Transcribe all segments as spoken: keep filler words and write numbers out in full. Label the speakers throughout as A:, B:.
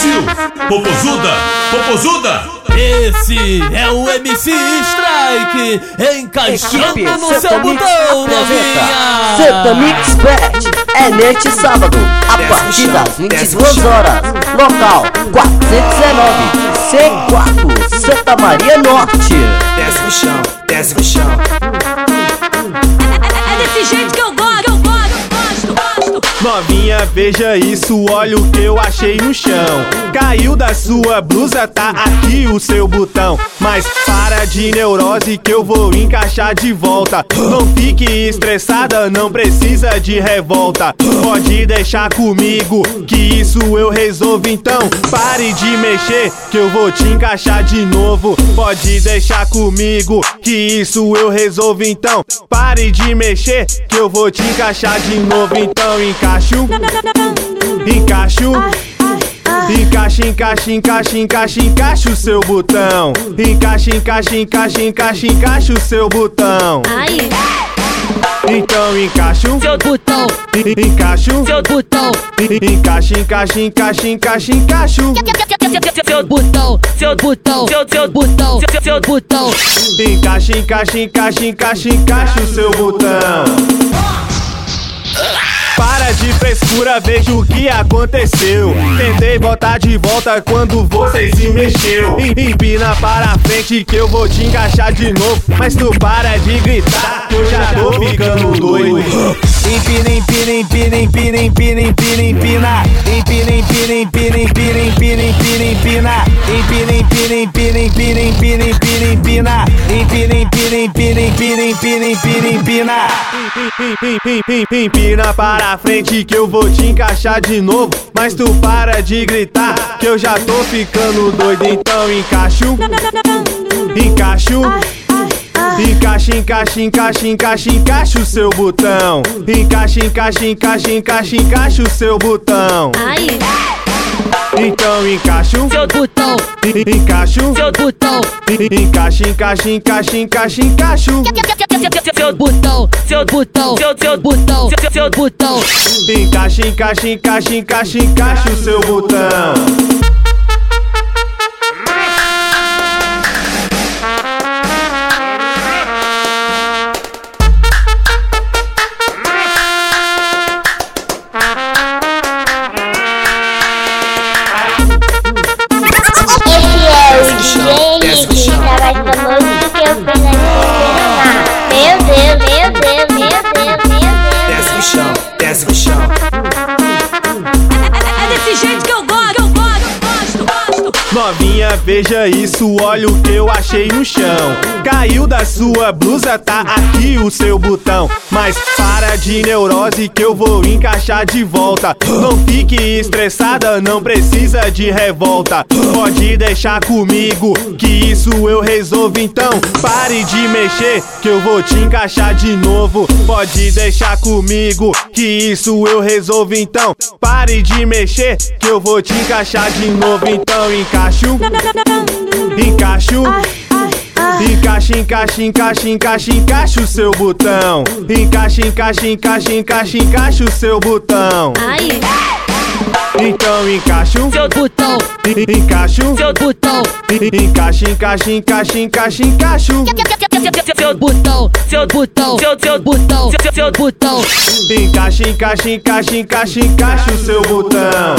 A: Brasil, Popozuda, Popozuda.
B: Esse é o M C Strike, encaixando
C: Equipe
B: no seu
C: Setamix
B: botão,
C: apresenta
B: novinha.
C: Setamix Bet. É neste sábado, a partir das vinte e duas horas. Local quatrocentos e dezenove, C quatro, Santa Maria Norte.
D: Desce no chão, desce no chão.
E: É desse jeito que eu gosto, que eu gosto, eu gosto, gosto.
F: Novinha, veja isso, olha o que eu achei no chão. Caiu da sua blusa, tá aqui o seu botão. Mas para de neurose que eu vou encaixar de volta. Não fique estressada, não precisa de revolta. Pode deixar comigo, que isso eu resolvo então. Pare de mexer, que eu vou te encaixar de novo. Pode deixar comigo, que isso eu resolvo então. Pare de mexer, que eu vou te encaixar de novo. Então encaixo, encaixo, encaixa, encaixa, encaixa, encaixa, encaixa o seu botão. Encaixa, encaixa, encaixa, encaixa, encaixa o seu botão.
E: Ai,
F: Então encaixo,
B: Seu botão,
F: encaixo,
B: seu botão,
F: encaixa, encaixa, encaixa, encaixa, encaixo.
B: seu botão, seu botão, seu seu botão, seu seu botão.
F: Encaixa, encaixa, encaixa, encaixa, encaixa o seu botão. Para de frescura, veja o que aconteceu. Tentei botar de volta quando você se mexeu. Empina para frente que eu vou te encaixar de novo. Mas tu para de gritar, que eu já tô ficando doido. Empina, empina, empina, empina, empina, empina, empina. Empina, empina, empina, empina, empina, empina, empina. Empina, empina, empina, empina, empina, empina, empina. Empina, empina, empina, empina, empina, empina, empina. Empina para a frente que eu vou te encaixar de novo. Mas tu para de gritar, que eu já tô ficando doido. Então encaixo, encaixo, encaixa, encaixa, encaixa, encaixa, encaixa o seu botão. Encaixa, encaixa, encaixa, encaixa, encaixa o seu botão.
E: ai,
F: Então encaixo,
B: Seu botão,
F: encaixo,
B: seu botão,
F: encaixa, encaixa, encaixa, encaixa, encaixo.
B: seu botão, seu botão, seu seu botão, seu seu botão.
F: Encaixa, encaixa, encaixa, encaixa, encaixa o seu botão.
G: Esse é o D J que tá mais famoso do que o Fernando. Meu Deus, meu Deus, meu Deus, meu Deus.
D: Desce no chão, desce no chão.
E: é desse jeito que eu gosto, que eu gosto, eu gosto, gosto.
F: Novinha, veja isso, olha o que eu achei no chão. Caiu da sua blusa, tá aqui o seu botão. Mas para de neurose que eu vou encaixar de volta. Não fique estressada, não precisa de revolta. Pode deixar comigo, que isso eu resolvo então. Pare de mexer, que eu vou te encaixar de novo. Pode deixar comigo, que isso eu resolvo então. Pare de mexer, que eu vou te encaixar de novo. Então encaixo, encaixo, encaixa, encaixa, encaixa, encaixa, encaixa o seu botão. Encaixa, encaixa, encaixa, encaixa, encaixa o seu botão.
E: Ai,
F: Então encaixo,
B: Seu botão,
F: encaixo,
B: seu botão,
F: encaixa, encaixa, encaixa, encaixa, encaixo.
B: seu botão, seu botão, seu seu botão, seu seu botão.
F: Encaixa, encaixa, encaixa, encaixa, encaixa o seu botão.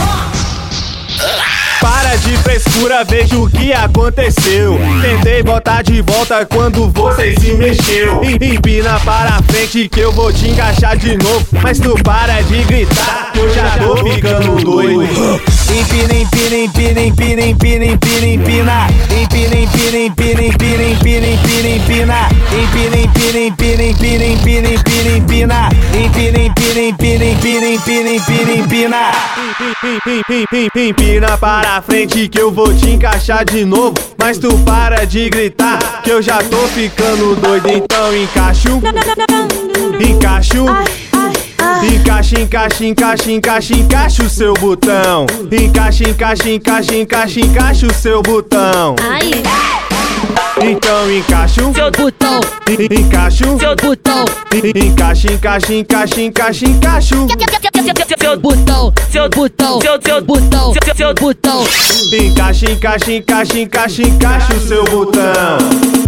F: Para de frescura, veja o que aconteceu. Tentei botar de volta quando você se mexeu. Empina para a frente que eu vou te encaixar de novo. Mas tu para de gritar, que eu já tô ficando doido. Empina, empina, empina, empina, empina, empina, empina. Empina, empina, empina, empina, empina, empina, empina. Empina, empina, empina, empina, empina, empina, empina. Empina, empina, empina, empina, empina, empina, empina. Empina para a frente que eu vou te encaixar de novo. Mas tu para de gritar, que eu já tô ficando doido. Então encaixo, encaixo, encaixa, encaixa, encaixa, encaixa, encaixa o seu botão. Encaixa, encaixa, encaixa, encaixa, encaixa o seu botão.
E: ai,
F: Então encaixo
B: seu botão,
F: encaixo
B: seu botão,
F: encaixa, encaixa, encaixa, encaixa, encaixo
B: seu botão, seu botão, seu seu botão, seu seu botão.
F: encaixa, encaixa, encaixa, encaixa, encaixa o seu botão.